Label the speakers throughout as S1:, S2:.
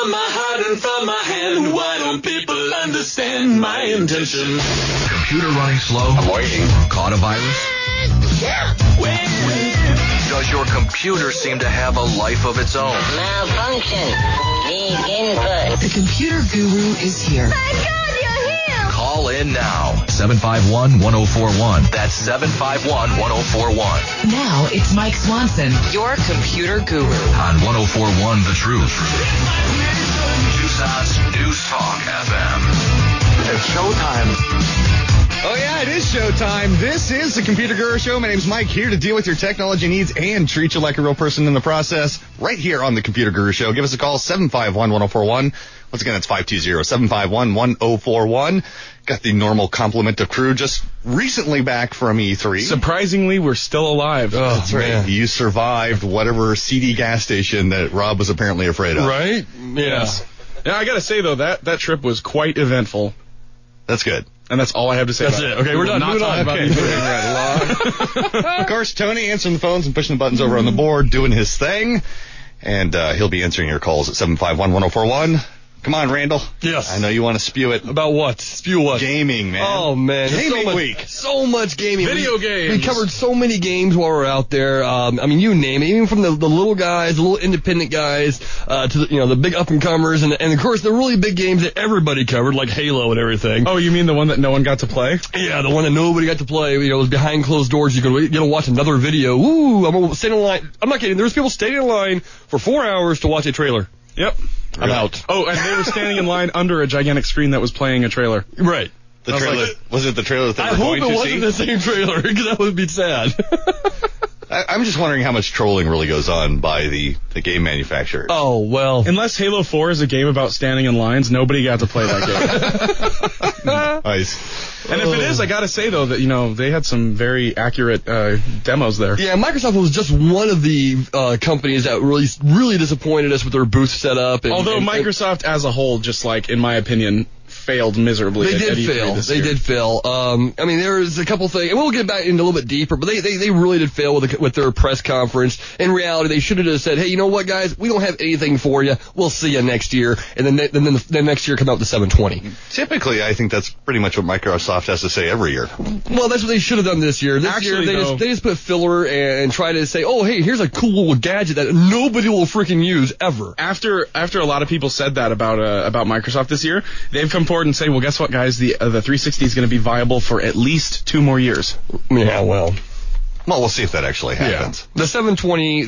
S1: from my heart and from my hand. Why don't people understand my intention?
S2: Computer running slow?
S3: I'm waiting.
S2: Caught a virus?
S1: Yeah.
S2: Does your computer seem to have a life of its own?
S4: Malfunction. Need input.
S5: The computer guru is here.
S4: My God, you're here!
S2: Call in now. 751-1041. That's 751-1041.
S5: Now it's Mike Swanson, your computer guru.
S2: On 1041 The Truth. Tucson's News Talk FM.
S3: It's showtime.
S6: Oh, yeah, it is showtime. This is the Computer Guru Show. My name's Mike, here to deal with your technology needs and treat you like a real person in the process. Right here on the Computer Guru Show. Give us a call, 751-1041. Once again, it's 520-751-1041. Got the normal complement of crew just recently back from E3.
S7: Surprisingly, we're still alive.
S6: Oh, that's right. Man. You survived whatever seedy gas station that Rob was apparently afraid of.
S7: Right? Yes. Yeah, I got to say, though, that trip was quite eventful.
S6: That's good.
S7: And that's all I have to say.
S6: That's
S7: about
S6: it. Okay, we're done.
S7: Not talking about
S6: E3. Of course, Tony answering the phones and pushing the buttons over on the board, doing his thing. And he'll be answering your calls at 751-1041. Come on, Randall.
S8: Yes.
S6: I know you want to spew it.
S8: About what? Spew what?
S6: Gaming, man.
S8: Oh, man.
S6: Gaming week.
S8: So much gaming.
S7: Video games.
S8: We covered so many games while we were out there. I mean, you name it. Even from the little guys, the little independent guys, to the big up-and-comers, and of course the really big games that everybody covered, like Halo and everything.
S7: Oh, you mean the one that no one got to play?
S8: Yeah, the one that nobody got to play. It was behind closed doors. You could watch another video. Ooh, I'm standing in line. I'm not kidding. There was people standing in line for 4 hours to watch a trailer.
S7: Yep.
S8: I'm out.
S7: Oh, and they were standing in line under a gigantic screen that was playing a trailer.
S8: Right.
S6: The trailer. Was it the trailer that they were going to see?
S8: I hope it wasn't the same trailer, because that would be sad.
S6: I'm just wondering how much trolling really goes on by the game manufacturers.
S8: Oh, well.
S7: Unless Halo 4 is a game about standing in lines, nobody got to play that game.
S6: Nice.
S7: And if it is, I gotta say, though, that, they had some very accurate demos there.
S8: Yeah, Microsoft was just one of the companies that really disappointed us with their booth setup.
S7: Although Microsoft as a whole, just like, in my opinion, failed miserably.
S8: They did fail. I mean, there was a couple things, and we'll get back into a little bit deeper, but they really did fail with their press conference. In reality, they should have just said, hey, you know what, guys? We don't have anything for you. We'll see you next year. And then the next year come out with the 720.
S6: Typically, I think that's pretty much what Microsoft has to say every year.
S8: Well, that's what they should have done this year. This year, they just put filler and try to say, oh, hey, here's a cool little gadget that nobody will freaking use ever.
S7: After a lot of people said that about Microsoft this year, they've come forward and say, well, guess what, guys? The 360 is going to be viable for at least 2 more years.
S8: Yeah, well,
S6: we'll see if that actually happens.
S8: Yeah. The 720,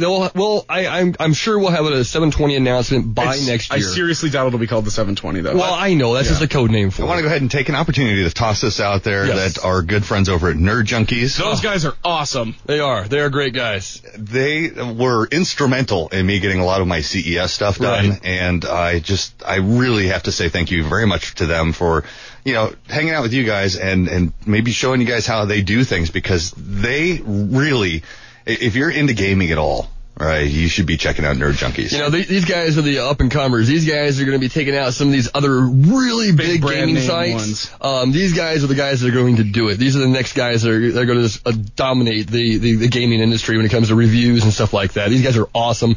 S8: I'm sure we'll have a 720 announcement by next year.
S7: I seriously doubt it'll be called the 720, though.
S8: Well, I know. That's just a code name for it.
S6: I want to go ahead and take an opportunity to toss this out there that our good friends over at Nerd Junkies.
S7: Those guys are awesome.
S8: They are. They are great guys.
S6: They were instrumental in me getting a lot of my CES stuff done. Right. And I really have to say thank you very much to them for hanging out with you guys and maybe showing you guys how they do things, because they really, if you're into gaming at all, right, you should be checking out Nerd Junkies.
S8: These guys are the up-and-comers. These guys are going to be taking out some of these other really big gaming sites. These guys are the guys that are going to do it. These are the next guys that are going to just dominate the gaming industry when it comes to reviews and stuff like that. These guys are awesome.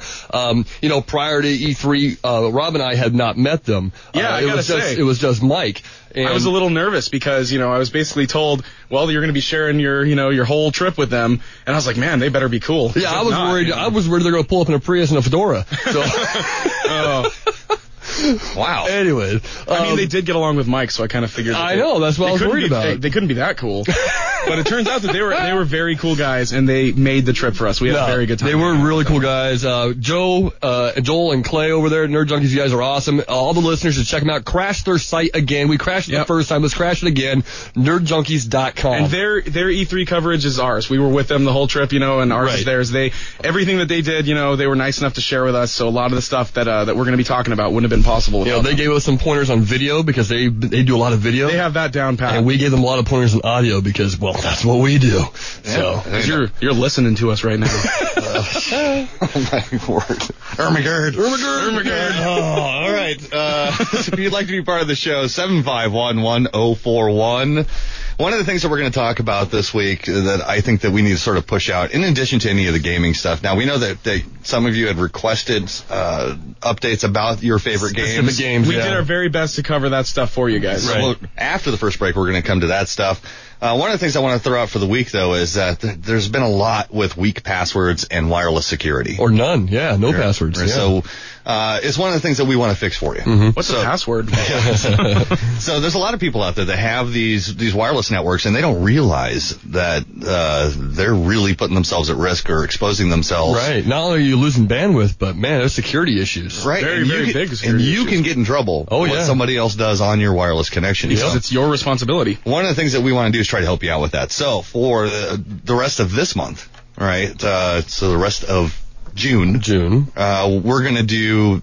S8: Prior to E3, Rob and I had not met them.
S7: Yeah, I gotta say.
S8: It was just Mike. And
S7: I was a little nervous because, I was basically told, well, you're going to be sharing your whole trip with them. And I was like, man, they better be cool.
S8: Yeah, I was worried. I was worried they're going to pull up in a Prius and a fedora. So.
S6: Wow.
S8: Anyway.
S7: They did get along with Mike, so I kind of figured.
S8: I know, that's what I was worried about.
S7: They couldn't be that cool. But it turns out that they were very cool guys, and they made the trip for us. We had a very good time.
S8: They were really cool guys. Joel and Clay over there at Nerd Junkies, you guys are awesome. All the listeners should check them out. Crash their site again. We crashed it the first time. Let's crash it again. NerdJunkies.com.
S7: And their E3 coverage is ours. We were with them the whole trip, and ours is theirs. Everything that they did, they were nice enough to share with us. So a lot of the stuff that we're going to be talking about wouldn't have been possible without
S8: they gave us some pointers on video because they do a lot of video.
S7: They have that down pat.
S8: And we gave them a lot of pointers on audio because, well, that's what we do. So
S7: you're listening to us right now.
S6: Oh my word. Ermagerd. Oh, all right. If you'd like to be part of the show, 751-1041. One of the things that we're going to talk about this week that I think that we need to sort of push out, in addition to any of the gaming stuff. Now, we know that some of you had requested updates about your favorite games.
S7: We did our very best to cover that stuff for you guys.
S6: Right. Well, after the first break, we're going to come to that stuff. One of the things I want to throw out for the week, though, is that there's been a lot with weak passwords and wireless security.
S8: Or none, no passwords. Yeah.
S6: So it's one of the things that we want to fix for you.
S8: Mm-hmm.
S7: What's a password?
S6: So there's a lot of people out there that have these wireless networks, and they don't realize that they're really putting themselves at risk or exposing themselves.
S8: Right. Not only are you losing bandwidth, but, man, there's security issues.
S6: Right.
S7: Very big security
S6: And you
S7: issues.
S6: can get in trouble what somebody else does on your wireless connection.
S7: Because it's your responsibility.
S6: One of the things that we want to do is try to help you out with that. So for the rest of this month, right, so the rest of June, we're going to do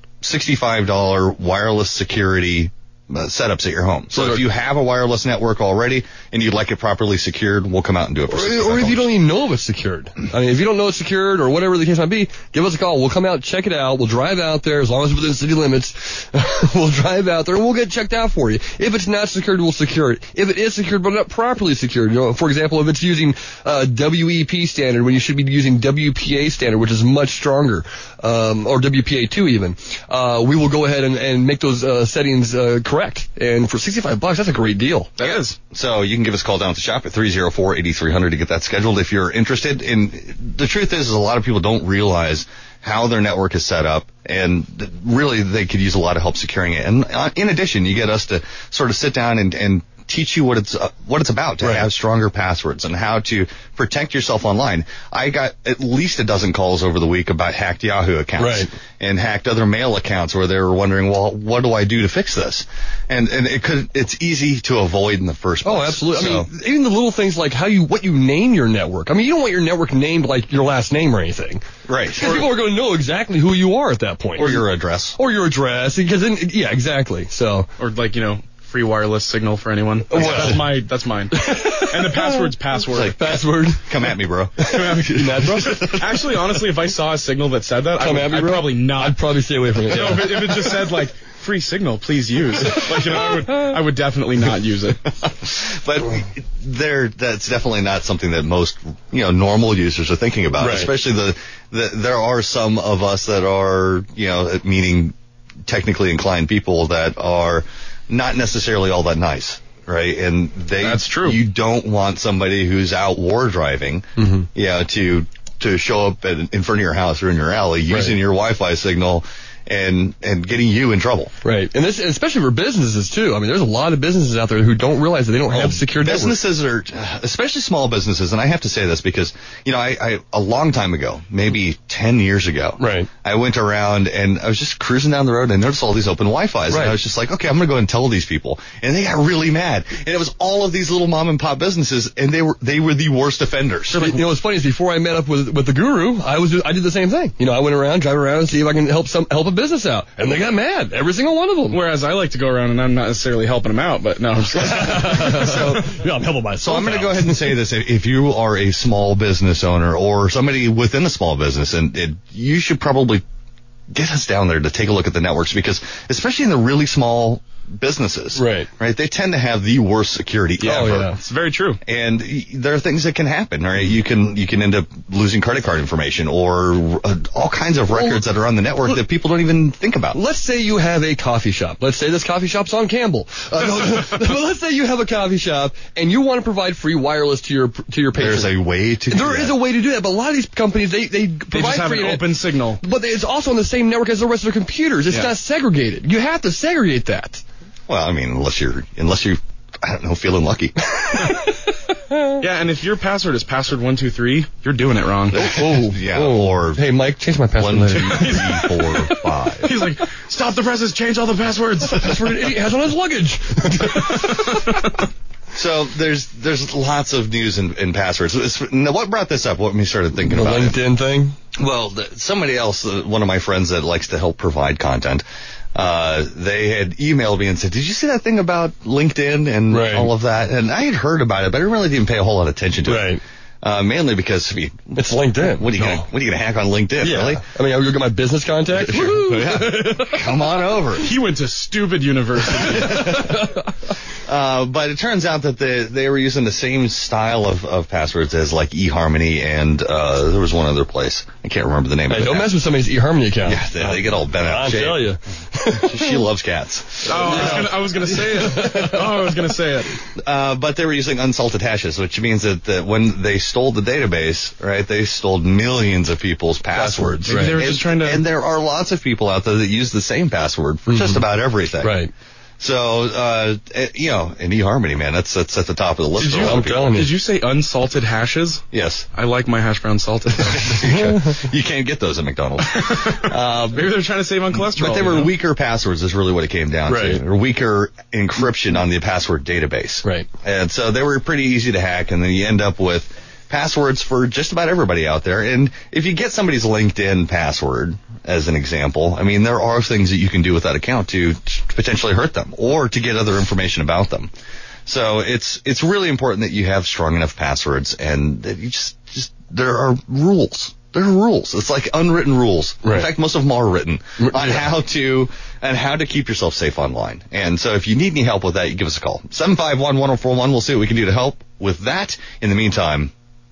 S6: $65 wireless security setups at your home. So if you have a wireless network already and you'd like it properly secured, we'll come out and do it for $65.
S8: Or if you don't even know if it's secured. I mean, if you don't know it's secured or whatever the case might be, give us a call. We'll come out, check it out. We'll drive out there as long as it's within city limits. We'll drive out there and we'll get checked out for you. If it's not secured, we'll secure it. If it is secured but not properly secured, for example, if it's using WEP standard when you should be using WPA standard, which is much stronger, or WPA2 even, we will go ahead and make those settings correct. And for $65, that's a great deal.
S6: That is. So you can give us a call down at the shop at 304-8300 to get that scheduled if you're interested. And the truth is a lot of people don't realize how their network is set up, and really they could use a lot of help securing it. And in addition, you get us to sort of sit down and teach you what it's about to have stronger passwords and how to protect yourself online. I got at least a dozen calls over the week about hacked Yahoo accounts and hacked other mail accounts where they were wondering, well, what do I do to fix this? And it's easy to avoid in the first place.
S8: Oh, absolutely. I mean, even the little things like what you name your network. I mean, you don't want your network named like your last name or anything.
S6: Right.
S8: Because people are going to know exactly who you are at that point.
S6: Or your address.
S8: Because then, yeah, exactly. So.
S7: Or like, free wireless signal for anyone. That's mine. And the password's password.
S8: Like, password.
S6: Come at me, bro.
S8: Come at me. You mad, bro?
S7: Actually, honestly, if I saw a signal that said that, I'd probably not.
S8: I'd probably stay away from it.
S7: If it just said like free signal, please use. Like, I would definitely not use it.
S6: But that's definitely not something that most normal users are thinking about. Right. Especially there are some of us that are meaning technically inclined people that are not necessarily all that nice, right? And
S7: that's true.
S6: You don't want somebody who's out war driving, to show up in front of your house or in your alley using your Wi-Fi signal and getting you in trouble.
S8: Right. And especially for businesses too. I mean, there's a lot of businesses out there who don't realize that they don't have secure networks.
S6: Businesses are, especially small businesses, and I have to say this because, I a long time ago, maybe 10 years ago, I went around and I was just cruising down the road and I noticed all these open Wi-Fis. And I was just like, okay, I'm going to go and tell these people. And they got really mad. And it was all of these little mom and pop businesses, and they were the worst offenders.
S8: What's funny is before I met up with the guru, I did the same thing. I went around, drive around and see if I can help a business out, and they got mad, every single one of them.
S7: Whereas I like to go around and I'm not necessarily helping them out, but no, I'm just
S8: I'm helping myself.
S6: So I'm going to go ahead and say this: if you are a small business owner or somebody within a small business, and you should probably get us down there to take a look at the networks, because especially in the really small businesses, right, they tend to have the worst security ever.
S7: Yeah. It's very true.
S6: And there are things that can happen, right? You can end up losing credit card information or all kinds of records that are on the network that people don't even think about.
S8: Let's say you have a coffee shop. Let's say this coffee shop's on Campbell. Let's say you have a coffee shop and you want to provide free wireless to your patrons.
S6: There's a way to do that.
S8: There is a way to do that, but a lot of these companies they provide
S7: just have
S8: free
S7: an open signal.
S8: But it's also on the same network as the rest of their computers. It's not segregated. You have to segregate that.
S6: Well, I mean, unless you're, I don't know, feeling lucky.
S7: Yeah, and if your password is password 123, you're doing it wrong.
S6: Or
S8: hey, Mike, change my password.
S6: 1, 2, 3, 4, 5.
S7: He's like, stop the presses, change all the passwords.
S8: That's what an idiot has on his luggage.
S6: So there's lots of news in passwords. What brought this up? What me started thinking about
S8: the LinkedIn thing?
S6: Well, somebody else, one of my friends that likes to help provide content, they had emailed me and said, did you see that thing about LinkedIn and all of that? And I had heard about it, but I really didn't pay a whole lot of attention to it. Mainly because
S8: it's LinkedIn.
S6: What are you gonna hack on LinkedIn?
S8: Yeah.
S6: Really?
S8: I mean, I'll go get my business contact.
S6: Come on over.
S7: He went to stupid university.
S6: But it turns out that they were using the same style of passwords as like eHarmony and there was one other place. I can't remember the name of it.
S8: Don't mess with somebody's eHarmony account.
S6: Yeah, they get all bent out of shape.
S8: I'll tell you.
S6: She loves cats.
S7: I was going to say it.
S6: But they were using unsalted hashes, which means that when they stole the database, right, they stole millions of people's passwords.
S7: Maybe they were just trying to...
S6: And there are lots of people out there that use the same password for just about everything.
S8: Right.
S6: So, an eHarmony, man, that's at the top of the list.
S8: I'm telling you.
S7: Did you say unsalted hashes?
S6: Yes.
S7: I like my hash brown salted.
S6: You can't get those at McDonald's.
S7: Maybe they're trying to save on cholesterol.
S6: But they were weaker passwords is really what it came down
S8: right.
S6: to. Or weaker encryption on the password database.
S8: Right.
S6: And so they were pretty easy to hack, and then you end up with passwords for just about everybody out there. And if you get somebody's LinkedIn password, as an example, I mean, there are things that you can do with that account to potentially hurt them or to get other information about them. So it's really important that you have strong enough passwords and that you just there are rules. There are rules. It's like unwritten rules.
S8: Right.
S6: In fact, most of them are written on how to keep yourself safe online. And so if you need any help with that, you give us a call. 751-1041. We'll see what we can do to help with that. In the meantime,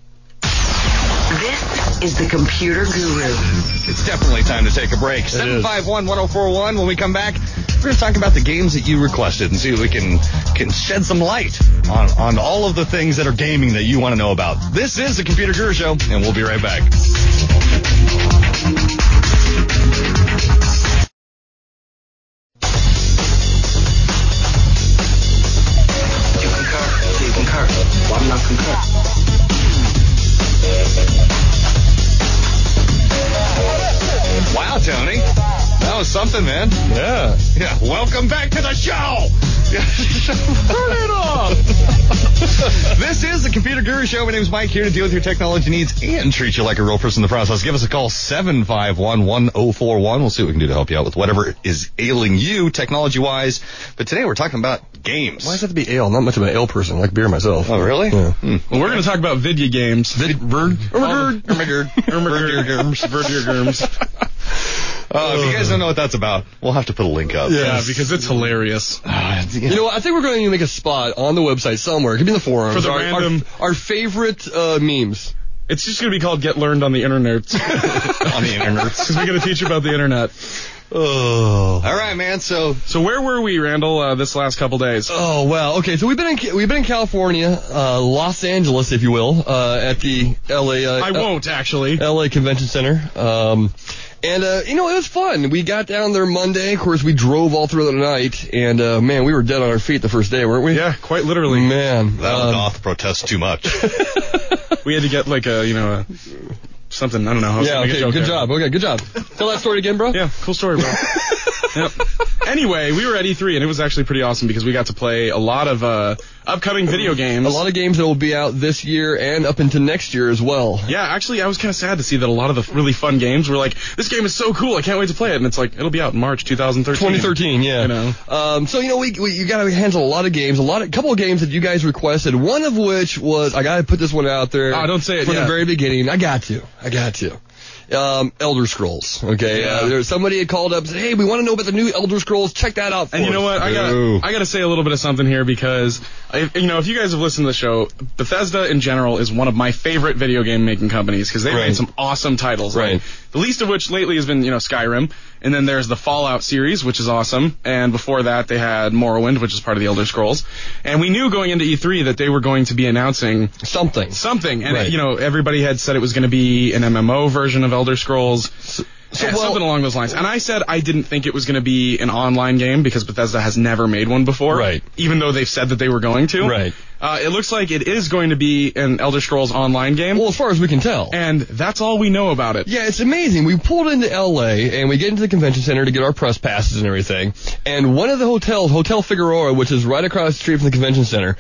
S5: This is the Computer Guru.
S6: it's definitely time to take a break. 751-1041. When we come back, we're going to talk about the games that you requested and see if we can shed some light on all of the things that are gaming that you want to know about. This is the Computer Guru Show, and we'll be right back.
S3: You concur? Do you concur? Why do you not concur?
S6: Wow, Tony. That was something, man.
S8: Yeah.
S6: Yeah. Welcome back to the show. Turn it off. This is the Computer Guru Show. My name is Mike, here to deal with your technology needs and treat you like a real person in the process. Give us a call, 751-1041. We'll see what we can do to help you out with whatever is ailing you technology-wise. But today we're talking about games.
S8: Why does it have to be ale? I'm not much of an ale person. I like beer myself.
S6: Oh, really?
S8: Yeah.
S7: Well, we're going to talk about video games.
S6: If you guys don't know what that's about, we'll have to put a link up.
S7: Yeah, because it's hilarious.
S8: You know what? I think we're going to make a spot on the website somewhere. It could be in the forums.
S7: For the random...
S8: Our favorite memes.
S7: It's just going to be called Get Learned on the Internet.
S6: On the internet.
S7: Because we're going to teach you about the Internet.
S6: Oh. All right, man. So
S7: where were we, Randall, this last couple days?
S8: Oh, wow. Okay, so we've been in California, Los Angeles, if you will, at the LA.
S7: I won't, actually.
S8: LA Convention Center. And it was fun. We got down there Monday. Of course, we drove all through the night, and man, we were dead on our feet the first day, weren't we?
S7: Yeah, quite literally.
S8: Man,
S6: that Goth protests too much.
S7: We had to get like something. I don't know.
S8: Yeah. Okay. Good job. Okay. Good job. Tell that story again, bro.
S7: Yeah. Cool story, bro. Yep. Anyway, we were at E3, and it was actually pretty awesome because we got to play a lot of upcoming video games.
S8: A lot of games that will be out this year and up into next year as well.
S7: Yeah, actually, I was kind of sad to see that a lot of the really fun games were like, this game is so cool, I can't wait to play it. And it's like, it'll be out in March 2013.
S8: 2013, yeah.
S7: You know.
S8: So, you got to handle a lot of games, couple of games that you guys requested, one of which was, I got to put this one out there.
S7: Oh, don't say it
S8: From
S7: yet.
S8: the very beginning. I got to. Elder Scrolls. Okay.
S7: Yeah.
S8: Somebody had called up and said, hey, we want to know about the new Elder Scrolls. Check that out for
S7: And you know
S8: us.
S7: what? I got to say a little bit of something here because, if you guys have listened to the show, Bethesda in general is one of my favorite video game making companies because they made some awesome titles.
S8: Right.
S7: Like, the least of which lately has been, Skyrim. And then there's the Fallout series, which is awesome. And before that, they had Morrowind, which is part of the Elder Scrolls. And we knew going into E3 that they were going to be announcing
S8: something.
S7: And,
S8: right.
S7: Everybody had said it was going to be an MMO version of Elder Scrolls. Something along those lines. And I said I didn't think it was going to be an online game because Bethesda has never made one before.
S8: Right.
S7: Even though they've said that they were going to.
S8: Right.
S7: It looks like it is going to be an Elder Scrolls online game.
S8: Well, as far as we can tell.
S7: And that's all we know about it.
S8: Yeah, it's amazing. We pulled into LA and we get into the convention center to get our press passes and everything. And one of the hotels, Hotel Figueroa, which is right across the street from the convention center,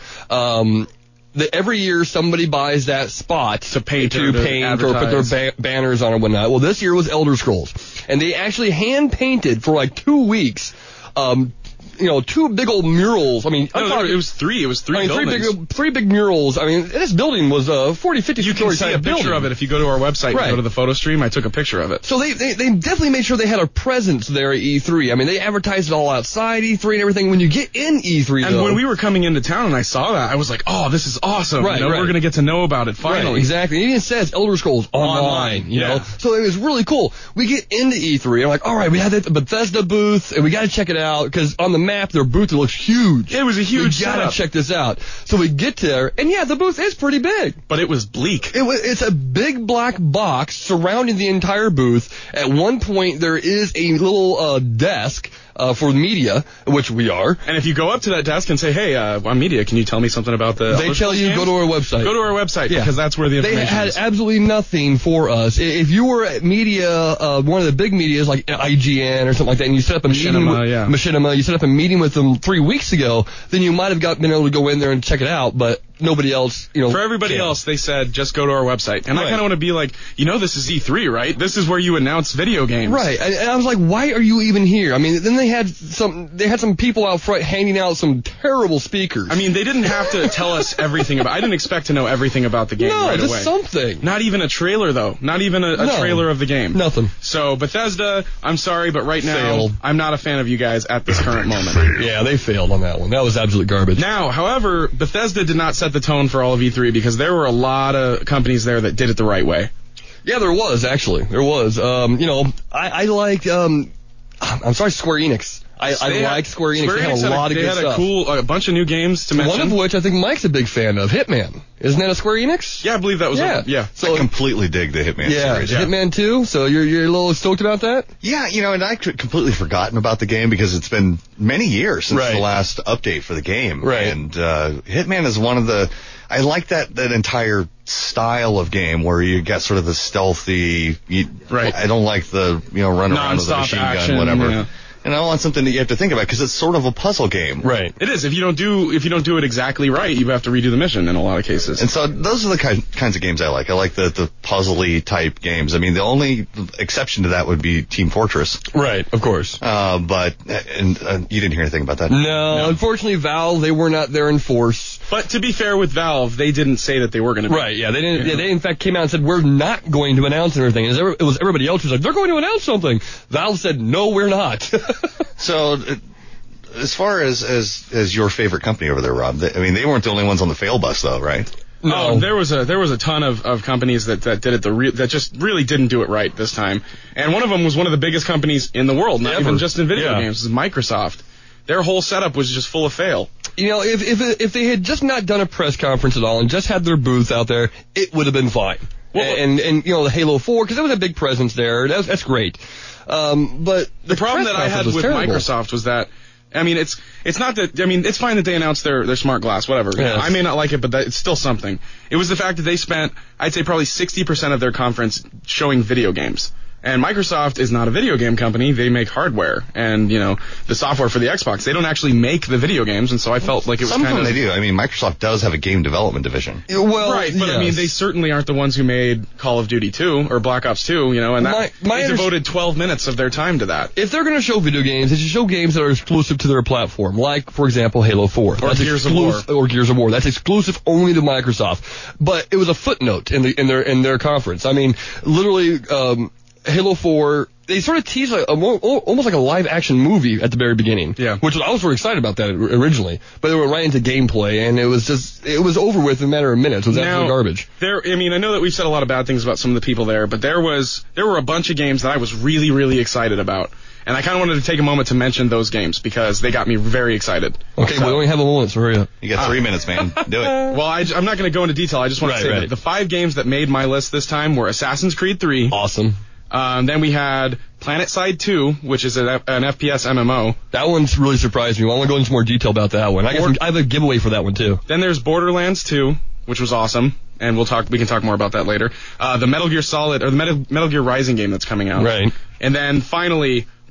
S8: every year somebody buys that spot to paint or put their banners on or whatnot. Well, this year was Elder Scrolls. And they actually hand painted for like 2 weeks, two big old murals. I mean,
S7: it was three. It was three buildings.
S8: Three big murals. I mean, this building was 40, 50
S7: You can see a picture of it if you go to our website and go to the photo stream. I took a picture of it.
S8: So they definitely made sure they had a presence there at E3. I mean, they advertised it all outside E3 and everything. When you get in E3,
S7: and when we were coming into town and I saw that, I was like, oh, this is awesome.
S8: Right,
S7: we're going to get to know about it finally.
S8: Right, exactly. It even says Elder Scrolls Online. You know, so it was really cool. We get into E3. I'm like, all right, we had the Bethesda booth, and we got to check it out because on the map their booth looks huge.
S7: It was a huge
S8: We got to check this out. So we get there, and the booth is pretty big.
S7: But it was bleak.
S8: It's a big black box surrounding the entire booth. At one point, there is a little desk for media, which we are.
S7: And if you go up to that desk and say, hey, I'm media, can you tell me something about the
S8: They tell you, go to our website.
S7: Go to our website, because that's where the information is.
S8: They had absolutely nothing for us. If you were at media, one of the big medias like IGN or something like that, and you set up a Machinima, you set up a meeting with them 3 weeks ago, then you might have been able to go in there and check it out, but nobody else,
S7: For everybody else, they said, just go to our website. And I kind of want to be like, this is E3, right? This is where you announce video games.
S8: Right. And I was like, why are you even here? I mean, then they had some people out front handing out some terrible speakers.
S7: I mean, they didn't have to tell us everything I didn't expect to know everything about the game right away.
S8: No, just something.
S7: Not even a trailer, though. Not even a trailer of the game.
S8: Nothing.
S7: So, Bethesda, I'm sorry, but right now, I'm not a fan of you guys at this current moment.
S8: Yeah, they failed on that one. That was absolute garbage.
S7: Now, however, Bethesda did not set the tone for all of E3 because there were a lot of companies there that did it the right way.
S8: Yeah, there was, actually. There was. I liked, I'm sorry, Square Enix. I liked Square Enix. They had a lot of good stuff.
S7: They had a bunch of new games to mention.
S8: One of which I think Mike's a big fan of, Hitman. Isn't that a Square Enix?
S7: Yeah, I believe that was
S6: So I completely dig the Hitman series.
S8: Yeah, Hitman 2. So you're a little stoked about that?
S6: Yeah, and I completely forgotten about the game because it's been many years since the last update for the game.
S8: Right.
S6: And Hitman is one of the... I like that entire style of game where you get sort of the stealthy... I don't like the, run around with a machine gun, whatever. Yeah. And I want something that you have to think about because it's sort of a puzzle game.
S8: Right.
S7: It is. If you don't do it exactly right, you have to redo the mission in a lot of cases.
S6: And so those are the kinds of games I like. I like the puzzly type games. I mean, the only exception to that would be Team Fortress.
S8: Right, of course.
S6: But you didn't hear anything about that?
S8: No. Unfortunately, Valve, they were not there in force.
S7: But to be fair with Valve, they didn't say that they were going to be.
S8: Right, yeah. They didn't. Yeah. They in fact came out and said, we're not going to announce anything. It was everybody else who was like, they're going to announce something. Valve said, no, we're not.
S6: So, as far as your favorite company over there, Rob, they weren't the only ones on the fail bus, though, right?
S7: No, there was a ton of companies that did it that just really didn't do it right this time, and one of them was one of the biggest companies in the world, not even just in video games. It was Microsoft. Their whole setup was just full of fail.
S8: If they had just not done a press conference at all and just had their booth out there, it would have been fine. Well, and the Halo 4, because there was a big presence there. That's great. But
S7: the problem that I had with Microsoft was that, it's not that, it's fine that they announced their smart glass, whatever. Yes. I may not like it, but it's still something. It was the fact that they spent, I'd say probably 60% of their conference showing video games. And Microsoft is not a video game company. They make hardware and, the software for the Xbox. They don't actually make the video games, and so I felt like it was
S6: kind of... Some of them they do. Microsoft does have a game development division.
S8: Well,
S7: right, but they certainly aren't the ones who made Call of Duty 2 or Black Ops 2, and they devoted 12 minutes of their time to that.
S8: If they're going to show video games, they should show games that are exclusive to their platform, like, for example, Halo 4.
S7: Or Gears of War.
S8: Or Gears of War. That's exclusive only to Microsoft. But it was a footnote in their conference. Literally... Halo 4, they sort of teased almost like a live-action movie at the very beginning.
S7: Yeah.
S8: I was very excited about that originally. But they went right into gameplay, and it was over with in a matter of minutes. It was absolute garbage.
S7: I know that we've said a lot of bad things about some of the people there, but there were a bunch of games that I was really, really excited about. And I kind of wanted to take a moment to mention those games because they got me very excited.
S8: Okay, we only have a moment, so hurry up.
S6: You got 3 minutes, man. Do it.
S7: Well, I'm not going to go into detail. I just want to say that the 5 games that made my list this time were Assassin's Creed 3.
S8: Awesome.
S7: Then we had PlanetSide 2, which is an FPS MMO.
S8: That one's really surprised me. I want to go into more detail about that one. I have a giveaway for that one, too.
S7: Then there's Borderlands 2, which was awesome, and we can talk more about that later. The Metal Gear Solid, or the Metal Gear Rising game that's coming out.
S8: Right.
S7: And then finally,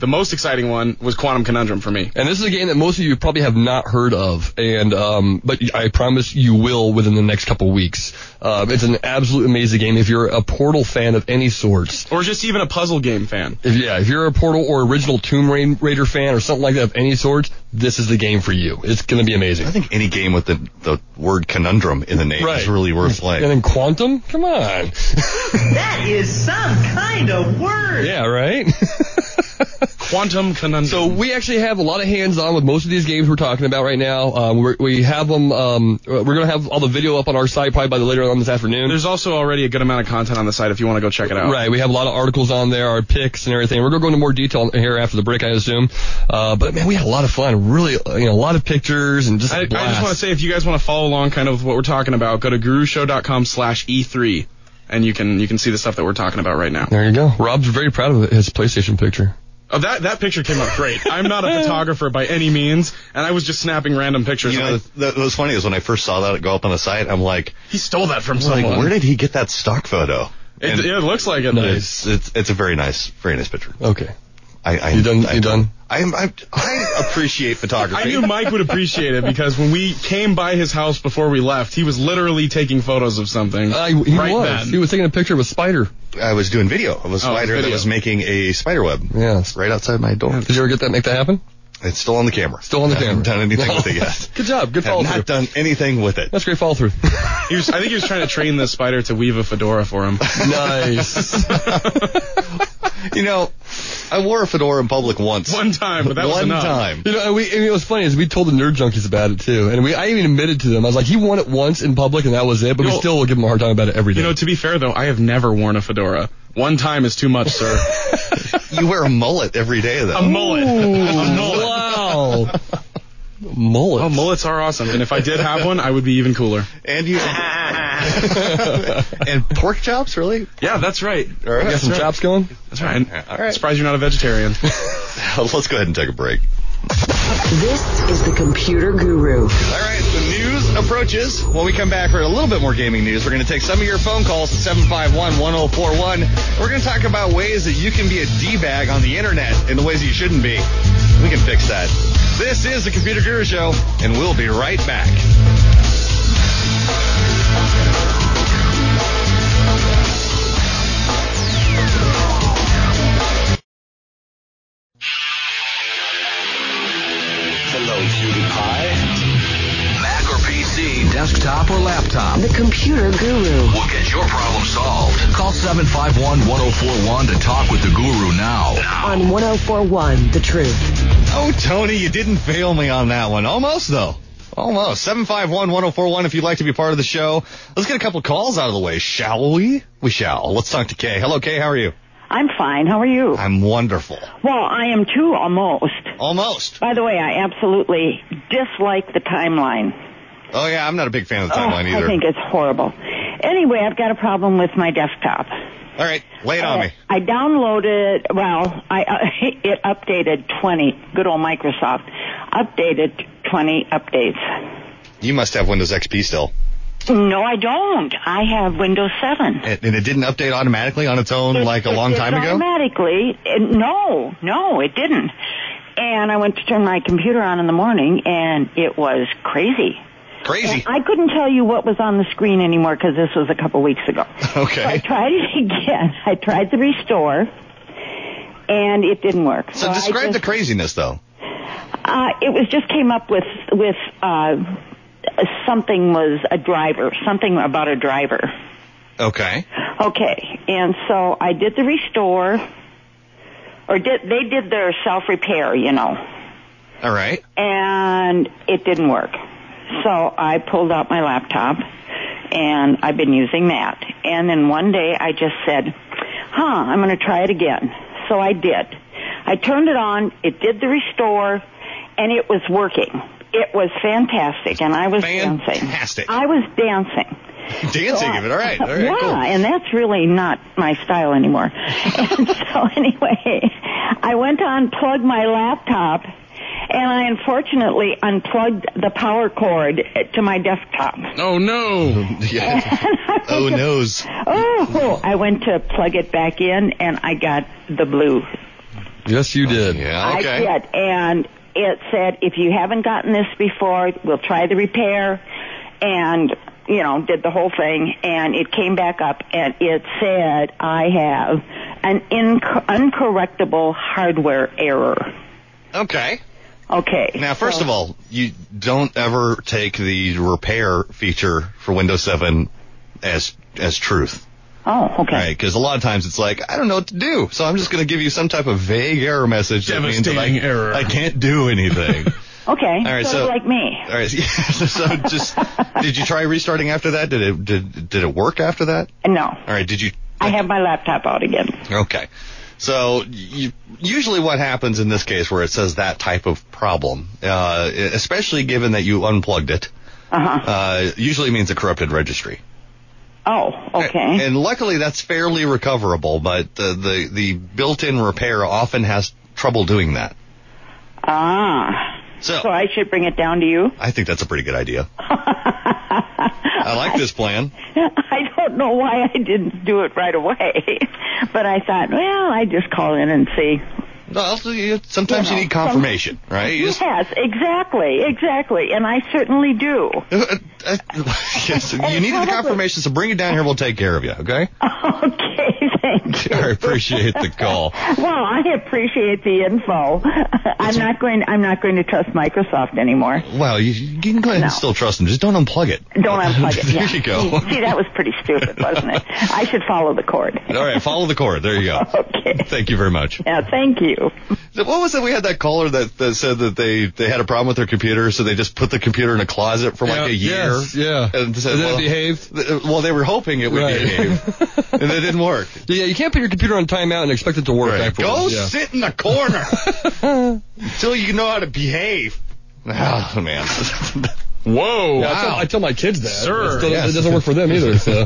S7: the most exciting one was Quantum Conundrum for me.
S8: And this is a game that most of you probably have not heard of, and but I promise you will within the next couple weeks. It's an absolutely amazing game if you're a Portal fan of any sorts.
S7: Or just even a puzzle game fan.
S8: If you're a Portal or original Tomb Raider fan or something like that of any sort, this is the game for you. It's going to be amazing.
S6: I think any game with the word conundrum in the name is really worth playing.
S8: And then Quantum? Come on.
S5: That is some kind of word.
S8: Yeah, right?
S7: Quantum Conundrum.
S8: So we actually have a lot of hands-on with most of these games we're talking about right now. We have them. We're going to have all the video up on our site probably by later on this afternoon.
S7: There's also already a good amount of content on the site if you want to go check it out.
S8: Right. We have a lot of articles on there, our picks and everything. We're going to go into more detail here after the break, I assume. But man, we had a lot of fun. Really, a lot of pictures and just.
S7: I just want to say, if you guys want to follow along, kind of with what we're talking about, go to gurushow.com/E3, and you can see the stuff that we're talking about right now.
S8: There you go. Rob's very proud of his PlayStation picture.
S7: Oh, that picture came out great. I'm not a photographer by any means, and I was just snapping random pictures.
S6: What was funny is when I first saw that go up on the site, I'm like,
S7: he stole that from someone.
S6: Like, where did he get that stock photo?
S7: It looks like it.
S6: Nice. It's a very nice picture.
S8: Okay.
S6: You
S8: done?
S6: I appreciate photography.
S7: I knew Mike would appreciate it because when we came by his house before we left, he was literally taking photos of something.
S8: He was taking a picture of a spider.
S6: I was doing video of a spider that was making a spider web.
S8: Yes.
S6: Right outside my door.
S8: Did you ever make that happen?
S6: It's still on the camera.
S8: I haven't
S6: done anything with it yet.
S8: Good job. Good follow through.
S6: Not done anything with it.
S8: That's great follow through.
S7: I think he was trying to train the spider to weave a fedora for him.
S8: Nice.
S6: I wore a fedora in public once.
S7: One time, but that was enough.
S6: One time.
S8: And it was funny is we told the Nerd Junkies about it too, and I even admitted to them. I was like, he wore it once in public, and that was it. But we still will give him a hard time about it every day.
S7: To be fair though, I have never worn a fedora. One time is too much, sir.
S6: You wear a mullet every day, though.
S7: A mullet.
S8: Wow. Mullets.
S7: Oh, mullets are awesome. And if I did have one, I would be even cooler.
S6: And you. And pork chops, really?
S7: Yeah, that's right.
S6: All right.
S8: You got some chops going?
S7: That's right.
S6: All right.
S7: Surprised you're not a vegetarian.
S6: Let's go ahead and take a break.
S5: This is the Computer Guru.
S6: All right, the news approaches. When we come back for a little bit more gaming news, we're going to take some of your phone calls at 751-1041. We're going to talk about ways that you can be a D-bag on the internet and the ways that you shouldn't be. We can fix that. This is the Computer Guru Show, and we'll be right back.
S2: Mac or PC, desktop or laptop.
S5: The Computer Guru.
S2: We'll get your problem solved. Call 751-1041 to talk with the Guru now.
S5: On 1041, The Truth.
S6: Oh, Tony, you didn't fail me on that one. Almost, though. Almost. 751-1041 if you'd like to be part of the show. Let's get a couple calls out of the way, shall we? We shall. Let's talk to Kay. Hello, Kay. How are you?
S9: I'm fine. How are you?
S6: I'm wonderful.
S9: Well, I am too, almost.
S6: Almost.
S9: By the way, I absolutely dislike the timeline.
S6: Oh, yeah, I'm not a big fan of the timeline either.
S9: I think it's horrible. Anyway, I've got a problem with my desktop.
S6: All right, lay it on me.
S9: I downloaded, it updated 20, good old Microsoft, updated 20 updates.
S6: You must have Windows XP still.
S9: No, I don't. I have Windows 7.
S6: And it didn't update automatically on its own like a long time ago?
S9: Automatically. No, it didn't. And I went to turn my computer on in the morning, and it was crazy.
S6: Crazy?
S9: And I couldn't tell you what was on the screen anymore because this was a couple weeks ago.
S6: Okay.
S9: So I tried it again. I tried the restore, and it didn't work.
S6: So describe the craziness, though.
S9: It was just came up with something was a driver, something about a driver.
S6: Okay.
S9: Okay, and so I did the restore, they did their self-repair,
S6: All right.
S9: And it didn't work. So I pulled out my laptop, and I've been using that. And then one day I just said, I'm going to try it again. So I did. I turned it on, it did the restore, and it was working. It was fantastic, and I was dancing.
S6: Fantastic.
S9: I was dancing.
S6: Dancing even, all right.
S9: Yeah,
S6: cool.
S9: And that's really not my style anymore. And so anyway, I went to unplug my laptop, and I unfortunately unplugged the power cord to my desktop.
S7: Oh, no.
S6: Oh, noes.
S9: I went to plug it back in, and I got the blue
S8: Yes, you did.
S6: Yeah, okay.
S9: I did, and it said, if you haven't gotten this before, we'll try the repair, and, did the whole thing, and it came back up, and it said, I have an uncorrectable hardware error.
S6: Okay.
S9: Okay.
S6: Now, first of all, you don't ever take the repair feature for Windows 7 as truth.
S9: Oh, okay.
S6: Right, because a lot of times it's like, I don't know what to do, so I'm just going to give you some type of vague error message that means that I can't do anything.
S9: Okay.
S6: All right,
S9: so like me.
S6: All right. So just did you try restarting after that? Did it work after that?
S9: No.
S6: All right. Did you?
S9: I have my laptop out again.
S6: Okay. So usually what happens in this case where it says that type of problem, especially given that you unplugged it, usually means a corrupted registry.
S9: Oh, okay.
S6: And luckily that's fairly recoverable, but the built-in repair often has trouble doing that. So
S9: I should bring it down to you?
S6: I think that's a pretty good idea. I like this plan.
S9: I don't know why I didn't do it right away, but I thought, well, I just call in and see.
S6: No, sometimes you need confirmation, right?
S9: Yes, exactly, and I certainly do.
S6: Yes, you needed the confirmation, so bring it down here. We'll take care of you, okay?
S9: Okay, thank you.
S6: I appreciate the call.
S9: Well, I appreciate the info. I'm not going to trust Microsoft anymore.
S6: Well, you can go ahead and still trust them. Just don't unplug it.
S9: Don't unplug it.
S6: There you go.
S9: See, that was pretty stupid, wasn't it? I should follow the cord.
S6: All right, follow the cord. There you go.
S9: Okay.
S6: Thank you very much.
S9: Yeah, thank you.
S6: What was it? We had that caller that said that they had a problem with their computer, so they just put the computer in a closet for like a year.
S8: Yes, yeah.
S6: And said,
S8: then it behaved?
S6: Well, they were hoping it would behave. And it didn't work.
S8: Yeah, you can't put your computer on timeout and expect it to work.
S6: Right. Go sit in the corner until you know how to behave. Oh, man.
S8: Whoa. Yeah,
S6: wow.
S8: I tell my kids that.
S7: Sir.
S8: It doesn't work for them either, so...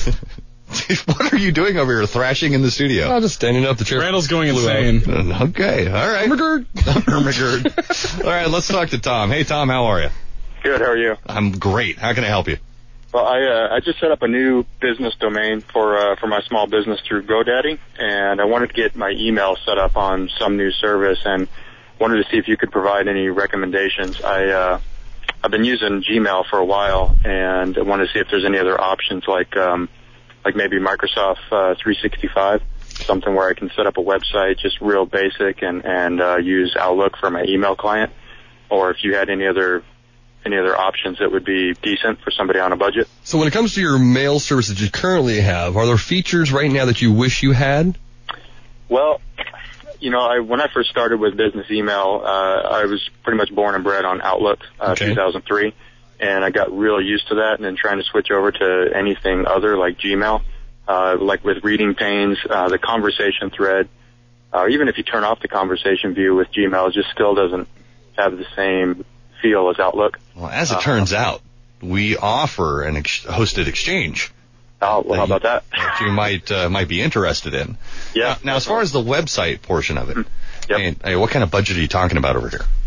S6: What are you doing over here, thrashing in the studio?
S8: I'm just standing up. The chair.
S7: Randall's going insane.
S6: Okay, all right. Ermagerd. All right, let's talk to Tom. Hey, Tom, how are you?
S10: Good, how are you?
S6: I'm great. How can I help you?
S10: Well, I just set up a new business domain for my small business through GoDaddy, and I wanted to get my email set up on some new service, and wanted to see if you could provide any recommendations. I've been using Gmail for a while, and I wanted to see if there's any other options like maybe Microsoft 365, something where I can set up a website just real basic and use Outlook for my email client, or if you had any other options that would be decent for somebody on a budget.
S8: So when it comes to your mail service that you currently have, are there features right now that you wish you had?
S10: Well, when I first started with business email, I was pretty much born and bred on Outlook 2003. And I got real used to that, and then trying to switch over to anything other like Gmail, like with reading panes, the conversation thread, even if you turn off the conversation view with Gmail, it just still doesn't have the same feel as Outlook.
S6: Well, as it turns out, we offer an hosted exchange.
S10: Oh, well, how about that?
S6: That you might be interested in.
S10: Yeah.
S6: Now, as far as the website portion of it,
S10: yep.
S6: What kind of budget are you talking about over here?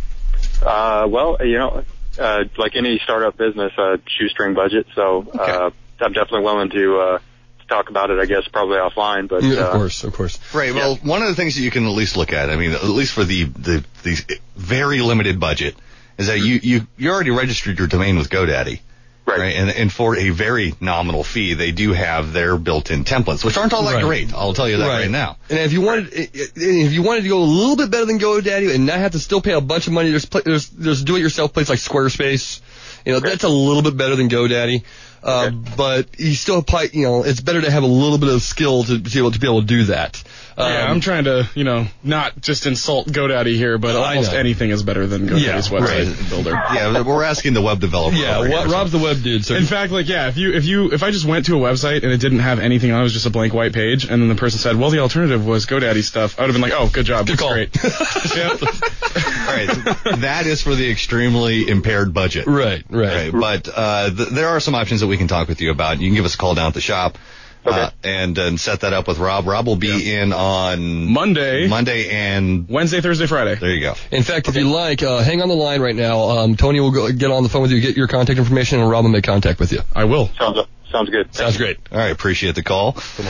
S10: Like any startup business, shoestring budget. So I'm definitely willing to talk about it, I guess, probably offline. But
S8: of course.
S6: Right. Well, one of the things that you can at least look at, I mean, at least for the very limited budget, is that you already registered your domain with GoDaddy. Right. And for a very nominal fee, they do have their built-in templates, which aren't all that great. I'll tell you that right now.
S8: And if you wanted to go a little bit better than GoDaddy and not have to still pay a bunch of money, there's do-it-yourself places like Squarespace. That's a little bit better than GoDaddy. But you still apply. It's better to have a little bit of skill to be able to do that.
S7: I'm trying to, not just insult GoDaddy here, but almost anything is better than GoDaddy's website builder.
S6: Yeah, we're asking the web developer.
S8: Yeah, Rob's the web dude. So
S7: in fact, if I just went to a website and it didn't have anything on it, was just a blank white page, and then the person said, well, the alternative was GoDaddy stuff, I would have been like, oh, good job.
S8: Good call.
S7: Great.
S6: All right, that is for the extremely impaired budget.
S8: Right.
S6: But there are some options that we can talk with you about. You can give us a call down at the shop.
S10: Okay.
S6: And set that up with Rob. Rob will be in on
S7: Monday
S6: and
S7: Wednesday, Thursday, Friday.
S6: There you go.
S8: In fact, if you like, hang on the line right now. Tony will get on the phone with you, get your contact information, and Rob will make contact with you.
S7: I will.
S10: Sounds good.
S8: Sounds great.
S6: All right, appreciate the call. All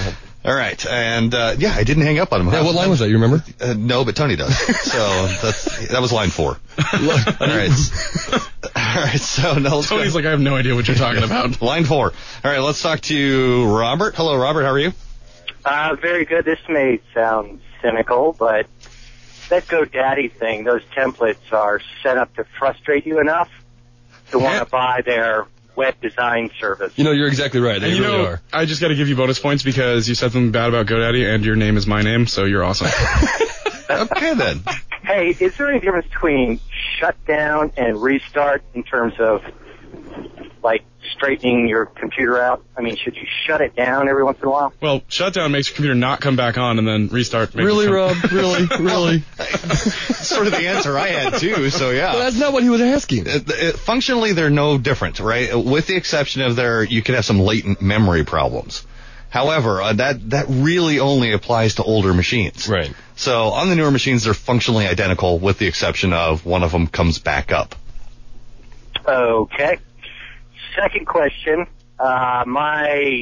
S6: All right, and I didn't hang up on him.
S8: Yeah, what line was that? You remember?
S6: No, but Tony does. So that was line 4. All right. So now
S7: Tony's like, I have no idea what you're talking about.
S6: Line 4. All right, let's talk to Robert. Hello, Robert. How are you?
S11: Very good. This may sound cynical, but that GoDaddy thing, those templates are set up to frustrate you enough to want to buy their web design service.
S8: You're exactly right. They really are.
S7: I just got to give you bonus points because you said something bad about GoDaddy, and your name is my name, so you're awesome.
S6: Okay, then.
S11: Hey, is there any difference between shut down and restart in terms of, like, straightening your computer out? I mean, should you shut it down every once in a while?
S7: Well, shutdown makes your computer not come back on, and then restart makes
S8: Really, Rob? Really?
S6: Sort of the answer I had, too, so yeah.
S8: Well, that's not what he was asking.
S6: Functionally, they're no different, right? With the exception of you can have some latent memory problems. However, that really only applies to older machines.
S8: Right.
S6: So on the newer machines, they're functionally identical with the exception of one of them comes back up.
S11: Okay. Second question. My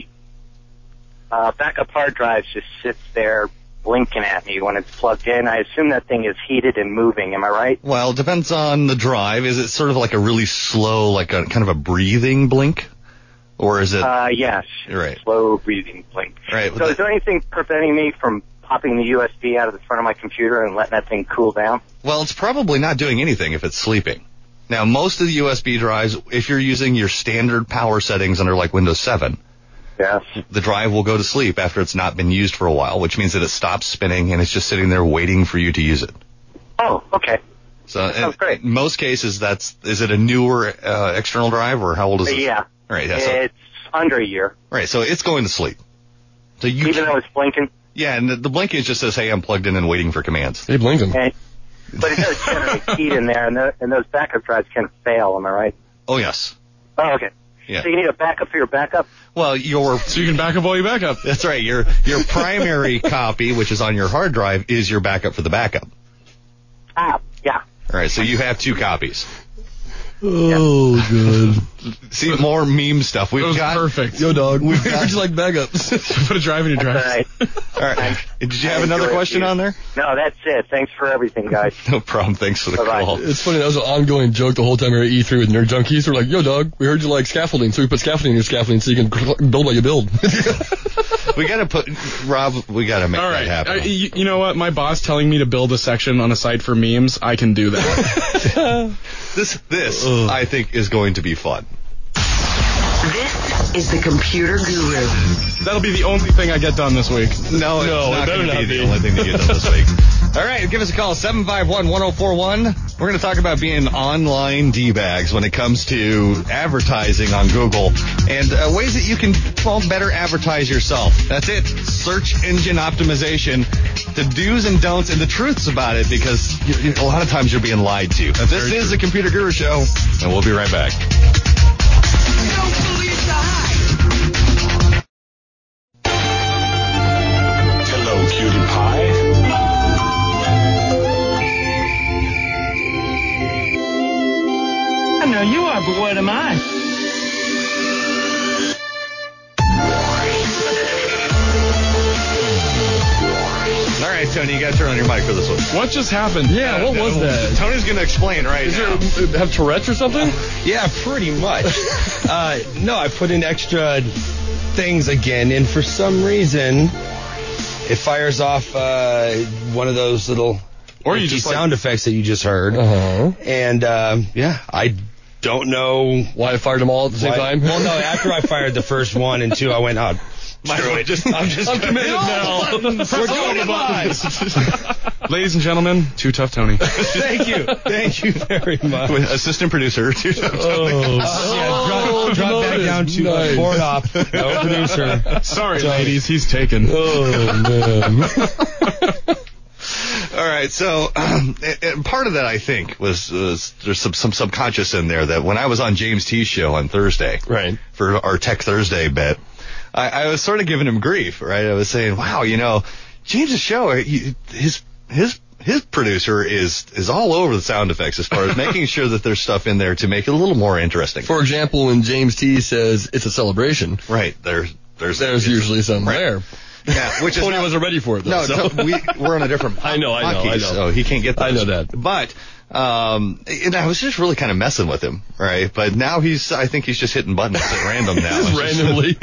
S11: backup hard drive just sits there blinking at me when it's plugged in. I assume that thing is heated and moving. Am I right?
S6: Well, it depends on the drive. Is it sort of like a really slow, like a kind of a breathing blink? Or is it?
S11: Yes.
S6: Right.
S11: Slow breathing blink.
S6: Right.
S11: So is there anything preventing me from popping the USB out of the front of my computer and letting that thing cool down?
S6: Well, it's probably not doing anything if it's sleeping. Now, most of the USB drives, if you're using your standard power settings under like Windows 7,
S11: yes,
S6: the drive will go to sleep after it's not been used for a while, which means that it stops spinning and it's just sitting there waiting for you to use it.
S11: Oh, okay.
S6: So
S11: that sounds great.
S6: In most cases, is it a newer external drive or how old is it?
S11: Yeah.
S6: Right. Yeah,
S11: it's under a year.
S6: Right. So it's going to sleep. So
S11: even though it's blinking?
S6: Yeah, and the blinking just says, hey, I'm plugged in and waiting for commands.
S8: Hey, blinking.
S11: But it does generate heat in there, and those backup drives can fail, am I right?
S6: Oh, yes.
S11: Oh, okay.
S6: Yeah.
S11: So you need a backup for your backup?
S6: Well, so
S7: you can back up while you back up.
S6: That's right. Your primary copy, which is on your hard drive, is your backup for the backup.
S11: Ah, yeah.
S6: All right, so you have 2 copies.
S8: Oh, good.
S6: See, more meme stuff. We've got
S7: perfect.
S8: Yo, dog. Would you like backups?
S7: Put a drive in your drive.
S11: All
S6: right. Did you have another question on there?
S11: No, that's it. Thanks for everything, guys.
S6: No problem. Thanks for the call.
S8: It's funny. That was an ongoing joke the whole time we were at E3 with Nerd Junkies. We're like, yo, dog, we heard you like scaffolding, so we put scaffolding in your scaffolding so you can build what you build.
S6: We got to make that happen.
S7: You know what? My boss telling me to build a section on a site for memes, I can do that.
S6: This I think, is going to be fun.
S12: This is the Computer Guru.
S7: That'll be the only thing I get done this week.
S6: No, it's not going to be the only thing that you get done this week. All right, give us a call, 751-1041. We're going to talk about being online D-bags when it comes to advertising on Google and ways that you can better advertise yourself. That's it. Search engine optimization, the do's and don'ts, and the truths about it, because a lot of times you're being lied to. This is the Computer Guru Show, and we'll be right back.
S12: Don't believe the hype.
S1: Hello, cutie pie.
S5: I know you are, but what am I?
S6: All right, Tony, you got to turn on your mic for this one.
S7: What just happened?
S8: Yeah, what was that?
S6: Tony's going to explain right now.
S8: Have Tourette's or something?
S13: Yeah, pretty much. No, I put in extra things again, and for some reason, it fires off one of those little sound effects that you just heard.
S8: Uh-huh.
S13: And, I don't know
S8: why I fired them all at the same time.
S13: Well, no, after I fired the first one and two, I went, I'm
S8: committed now.
S13: We're doing it live.
S7: Ladies and gentlemen, Too Tough Tony.
S13: Thank you very much.
S6: With assistant producer, Too Tough Tony.
S13: Drop back down to board op, no producer.
S7: Sorry, ladies, he's taken.
S8: Oh, man.
S6: All right, so and part of that, I think, was there's some subconscious in there that when I was on James T's show on Thursday,
S8: right,
S6: for our Tech Thursday bit, I was sort of giving him grief, right? I was saying, wow, James's show, his producer is all over the sound effects as far as making sure that there's stuff in there to make it a little more interesting.
S8: For example, when James T says it's a celebration,
S6: right? There's
S8: usually something there.
S6: Yeah, which is
S8: Tony wasn't ready for it, though.
S6: No,
S8: so.
S6: we're on a different
S8: I know.
S6: So he can't get that.
S8: I know that.
S6: But, and I was just really kind of messing with him, right? But now I think he's just hitting buttons at random now.
S8: Just randomly.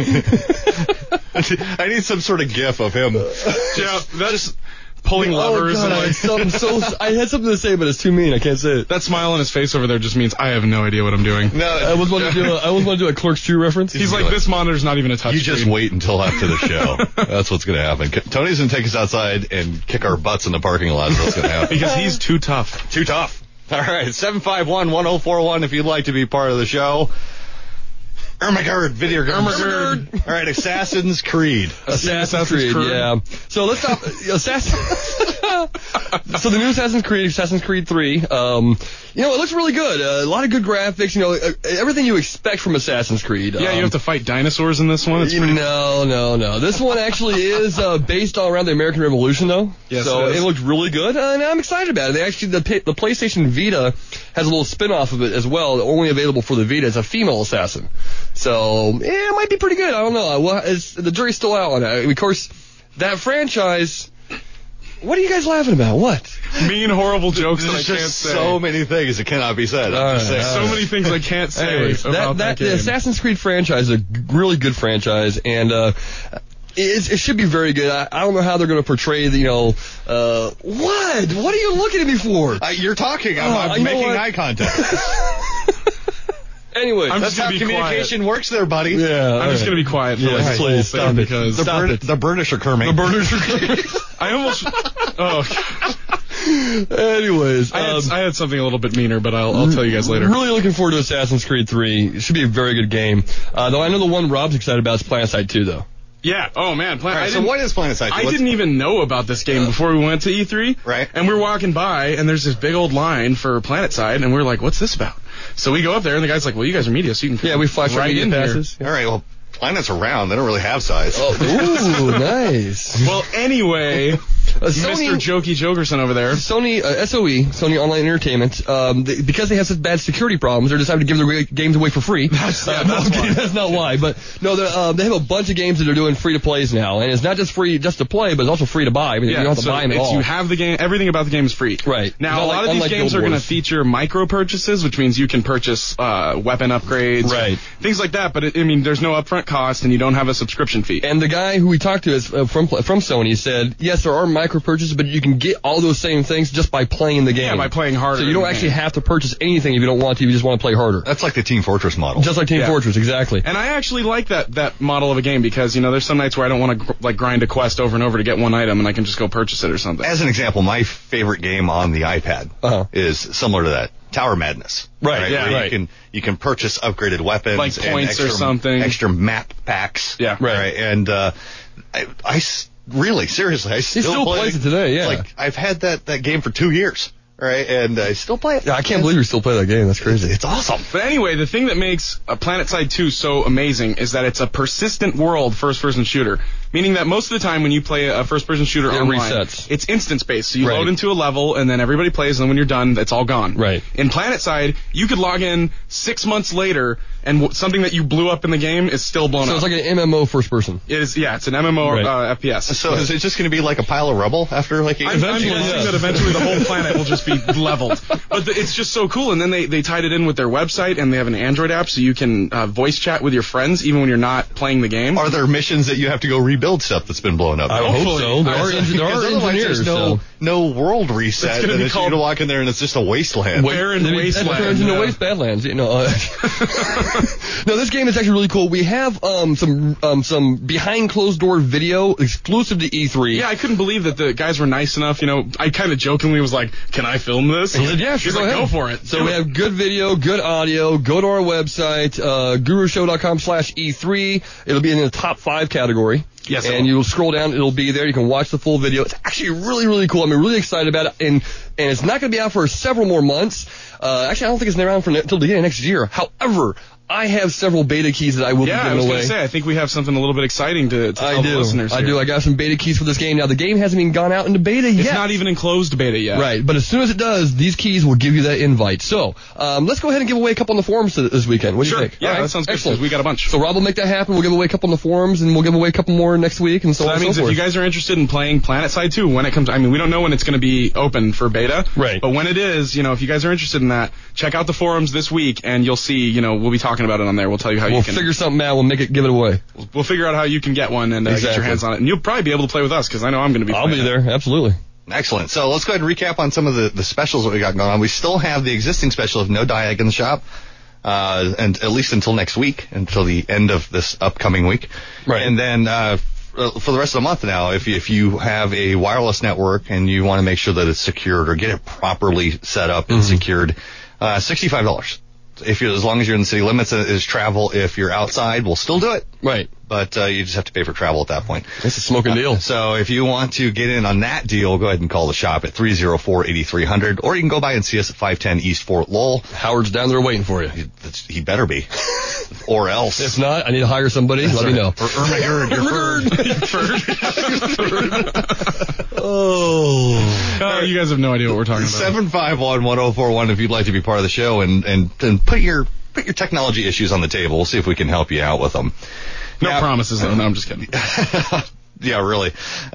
S6: I need some sort of gif of him.
S7: Yeah, that's pulling levers.
S8: God, I had something to say, but it's too mean. I can't say it.
S7: That smile on his face over there just means I have no idea what I'm doing.
S6: No,
S8: I was want to do a Clerks 2 reference.
S7: He's like, this monitor's not even a touch
S6: You
S7: screen.
S6: just wait until after the show. That's what's going to happen. Tony's going to take us outside and kick our butts in the parking lot. Is what's going to happen.
S7: Because he's too tough.
S6: Too tough. All right, 751-1041 if you'd like to be part of the show. Ermagerd, video game.
S7: Ermagerd.
S6: All right, Assassin's Creed.
S8: Assassin's Creed, yeah. So let's talk So the new Assassin's Creed 3, it looks really good. A lot of good graphics, everything you expect from Assassin's Creed.
S7: Yeah, you have to fight dinosaurs in this one?
S8: No. This one actually is based all around the American Revolution, though.
S7: Yes,
S8: so it looks really good, and I'm excited about it. They actually, the PlayStation Vita has a little spin-off of it as well, only available for the Vita. It's a female assassin. So, it might be pretty good. I don't know. The jury's still out on it. Of course, that franchise... What are you guys laughing about? What?
S7: Mean, horrible jokes that I
S6: There's
S7: can't
S6: just
S7: say.
S6: so many things that cannot be said.
S7: So many things I can't say
S8: Anyways,
S7: about that game.
S8: The Assassin's Creed franchise is a really good franchise, and it should be very good. I don't know how they're going to portray what? What are you looking at me for?
S6: You're talking. I'm making eye contact.
S8: Anyway,
S6: that's how communication works there, buddy.
S8: Yeah,
S7: I'm just going to be quiet for
S8: this whole
S7: thing
S8: stop
S7: because
S6: the British are coming.
S7: The British are coming. I almost... Oh,
S8: anyways,
S7: I had something a little bit meaner, but I'll tell you guys later.
S8: Really looking forward to Assassin's Creed 3. It should be a very good game. Though I know the one Rob's excited about is PlanetSide 2, though.
S7: Yeah. Oh, man.
S6: So what is PlanetSide 2?
S7: I didn't even know about this game before we went to E3.
S6: Right.
S7: And we're walking by, and there's this big old line for PlanetSide, and we're like, what's this about? So we go up there, and the guy's like, well, you guys are media, so you can
S8: we flash
S7: right
S8: media
S7: in
S8: passes.
S7: Here.
S6: All right, well, planets are round. They don't really have size.
S8: Oh, ooh, nice.
S7: Well, anyway... Mr. Jokey Jokerson over there.
S8: Sony Sony Online Entertainment, because they have such bad security problems, they're deciding to give their games away for free.
S7: That's why.
S8: That's not why. But no, they have a bunch of games that are doing free to plays now, and it's not just free just to play, but it's also free to buy. I mean, you don't have to buy them at all.
S7: You have the game. Everything about the game is free.
S8: Right.
S7: Now, a lot of these games are going to feature micro purchases, which means you can purchase weapon upgrades,
S8: right,
S7: things like that. But there's no upfront cost, and you don't have a subscription fee.
S8: And the guy who we talked to is from Sony said, yes, there are micro purchases, but you can get all those same things just by playing the game.
S7: Yeah, by playing harder.
S8: So you don't actually have to purchase anything if you don't want to. You just want to play harder.
S6: That's like the Team Fortress model.
S8: Just like Team Fortress, exactly.
S7: And I actually like that model of a game because, there's some nights where I don't want to grind a quest over and over to get one item and I can just go purchase it or something.
S6: As an example, my favorite game on the iPad is similar to that. Tower Madness.
S8: Right, yeah.
S6: Right. You can purchase upgraded weapons.
S7: Like points or something.
S6: Extra map packs.
S7: Yeah.
S6: Right. And I really, seriously, I still
S8: plays it today, yeah.
S6: It's like, I've had that game for 2 years, right? And I still play it.
S8: Yeah, I can't believe you still play that game. That's crazy.
S6: It's awesome.
S7: But anyway, the thing that makes PlanetSide 2 so amazing is that it's a persistent world first-person shooter. Meaning that most of the time when you play a first-person shooter online,
S8: resets.
S7: It's instance-based. So you load into a level, and then everybody plays, and then when you're done, it's all gone.
S8: Right.
S7: In PlanetSide, you could log in 6 months later, and something that you blew up in the game is still blown up.
S8: So it's like an MMO first-person.
S7: It is, yeah, it's an MMO FPS.
S6: So is it just going to be like a pile of rubble after like 8
S7: I'm guessing that eventually the whole planet will just be leveled. But it's just so cool. And then they tied it in with their website, and they have an Android app, so you can voice chat with your friends even when you're not playing the game.
S6: Are there missions that you have to go rebuild stuff that's been blown up?
S8: I hope so. There are engineers.
S6: There's no world reset.
S7: It's going to be called...
S6: You walk in there and it's just a wasteland.
S7: Barren wasteland.
S8: It turns into Wastelandlands. No, this game is actually really cool. We have some behind closed door video exclusive to E3.
S7: Yeah, I couldn't believe that the guys were nice enough. I kind of jokingly was like, "Can I film this?"
S8: And he said, "Yeah, sure,
S7: go for it."
S8: So we have good video, good audio. Go to our website, gurushow.com/E3. It'll be in the top 5 category.
S7: Yes,
S8: and you'll scroll down, it'll be there. You can watch the full video. It's actually really, really cool. I'm really excited about it. And it's not going to be out for several more months. Actually, I don't think it's around until the beginning of next year. However, I have several beta keys that I will be giving away.
S7: I was going to say, I think we have something a little bit exciting to tell the listeners here.
S8: I do. I got some beta keys for this game. Now, the game hasn't even gone out into beta yet.
S7: It's not even in closed beta yet.
S8: Right, but as soon as it does, these keys will give you that invite. So, let's go ahead and give away a couple on the forums this weekend. What do you think?
S7: Yeah, that sounds good. Excellent. We got a bunch.
S8: So Rob will make that happen. We'll give away a couple on the forums, and we'll give away a couple more next week, and so on and so forth.
S7: That means if you guys are interested in playing PlanetSide 2, when it comes, I mean, we don't know when it's going to be open for beta.
S8: Right.
S7: But when it is, if you guys are interested in that, check out the forums this week, and you'll see, we'll be talking about it on there. We'll tell you how you can.
S8: We'll figure something out. We'll give it away.
S7: We'll figure out how you can get one and get your hands on it. And you'll probably be able to play with us, because I know I'm going to be
S8: I'll be there. Absolutely.
S6: Excellent. So let's go ahead and recap on some of the specials that we got going on. We still have the existing special of no Diag in the shop, and at least until next week, until the end of this upcoming week.
S8: Right.
S6: And then for the rest of the month now, if you have a wireless network and you want to make sure that it's secured or get it properly set up and secured, $65. As long as you're in the city limits, is travel. If you're outside, we'll still do it.
S8: Right.
S6: But you just have to pay for travel at that point.
S8: It's a smoking deal.
S6: So if you want to get in on that deal, go ahead and call the shop at 304-8300, or you can go by and see us at 510 East Fort Lowell.
S8: Howard's down there waiting for you.
S6: He better be. Or else.
S8: If not, I need to hire somebody. Let me know.
S6: Or Ermagerd,
S7: Oh, you guys have no idea what we're talking about.
S6: 751-1041 if you'd like to be part of the show and put your technology issues on the table. We'll see if we can help you out with them.
S7: No promises, though. No, I'm just kidding.
S6: Yeah, really.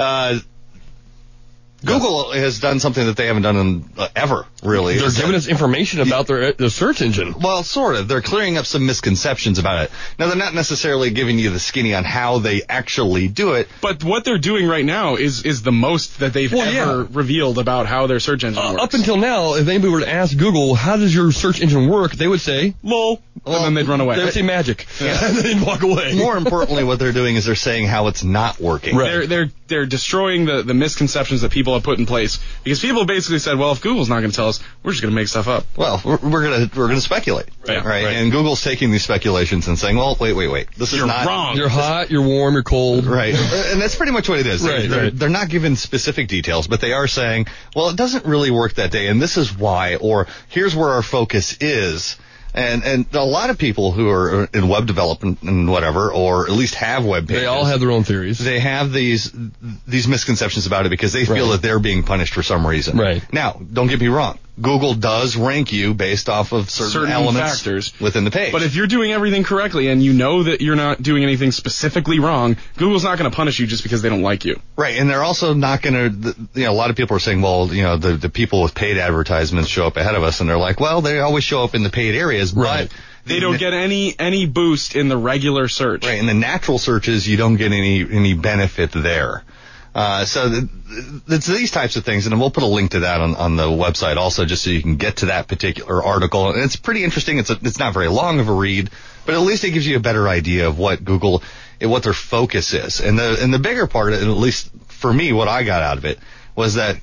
S6: Google has done something that they haven't done ever, really.
S8: They're giving us information about their search engine.
S6: Well, sort of. They're clearing up some misconceptions about it. Now, they're not necessarily giving you the skinny on how they actually do it.
S7: But what they're doing right now is the most that they've ever revealed about how their search engine works.
S8: Up until now, if anybody were to ask Google, how does your search engine work, they would say, lol.
S7: And then they'd run away.
S8: They would say magic. Yeah. And then they'd walk away.
S6: More importantly, what they're doing is they're saying how it's not working.
S7: Right. They're destroying the misconceptions that people have put in place. Because people basically said, well, if Google's not going to tell us, we're just going to make stuff up.
S6: Well, we're going to speculate, right? And Google's taking these speculations and saying, well, wait, this is not
S7: wrong.
S8: You're hot, you're warm, you're cold,
S6: right? And that's pretty much what it is. They're not giving specific details, but they are saying, well, it doesn't really work that day, and this is why, or here's where our focus is. And a lot of people who are in web development and whatever, or at least have web pages,
S8: they all have their own theories.
S6: They have these misconceptions about it because they feel that they're being punished for some reason.
S8: Right.
S6: Now, don't get me wrong. Google does rank you based off of certain elements
S7: factors
S6: within the page.
S7: But if you're doing everything correctly and you know that you're not doing anything specifically wrong, Google's not going to punish you just because they don't like you.
S6: Right, and they're also not going to, a lot of people are saying, well, the people with paid advertisements show up ahead of us, and they're like, well, they always show up in the paid areas, but
S7: they don't get any boost in the regular search.
S6: Right, in the natural searches, you don't get any benefit there. So it's these types of things, and we'll put a link to that on the website also, just so you can get to that particular article. And it's pretty interesting. It's not very long of a read, but at least it gives you a better idea of what Google, what their focus is. And the bigger part, at least for me, what I got out of it was that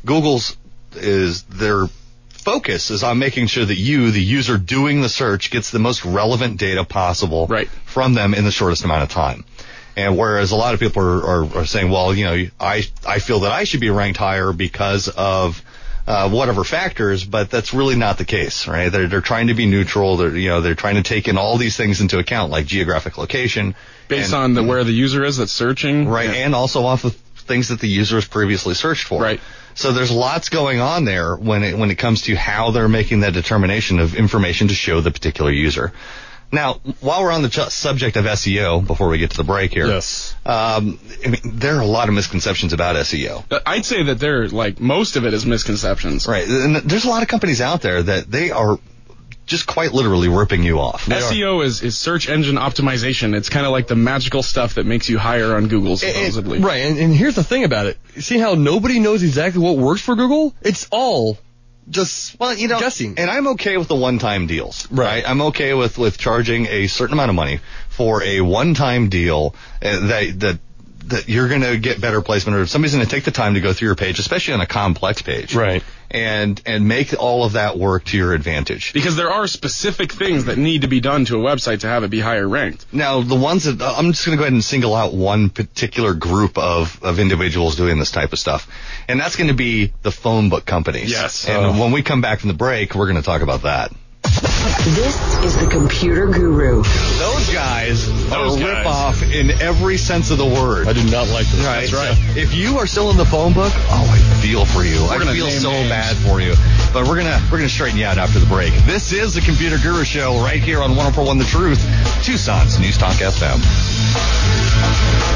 S6: their focus is on making sure that you, the user doing the search, gets the most relevant data possible from them in the shortest amount of time. And whereas a lot of people are saying, well, I feel that I should be ranked higher because of whatever factors, but that's really not the case, right? They're trying to be neutral. They're trying to take in all these things into account, like geographic location,
S7: based on where the user is that's searching,
S6: right? And also off of things that the user has previously searched for,
S7: right?
S6: So there's lots going on there when it comes to how they're making that determination of information to show the particular user. Now, while we're on the subject of SEO, before we get to the break here, there are a lot of misconceptions about SEO.
S7: I'd say that most of it is misconceptions.
S6: Right. And there's a lot of companies out there that they are just quite literally ripping you off.
S7: SEO is search engine optimization. It's kind of like the magical stuff that makes you higher on Google, supposedly.
S8: Right. And here's the thing about it. See how nobody knows exactly what works for Google? It's all just guessing.
S6: And I'm okay with the one-time deals. Right. I'm okay with charging a certain amount of money for a one-time deal that you're going to get better placement, or somebody's going to take the time to go through your page, especially on a complex page.
S8: Right.
S6: And make all of that work to your advantage.
S7: Because there are specific things that need to be done to a website to have it be higher ranked.
S6: Now, the ones that I'm just going to go ahead and single out one particular group of individuals doing this type of stuff. And that's going to be the phone book companies.
S7: Yes.
S6: And when we come back from the break, we're going to talk about that.
S12: This is the Computer Guru.
S6: Those guys are a rip-off in every sense of the word.
S8: I do not like this.
S6: Right. That's right. If you are still in the phone book, I feel for you. I feel so bad for you. But we're gonna straighten you out after the break. This is the Computer Guru Show right here on 104.1 The Truth, Tucson's News Talk FM.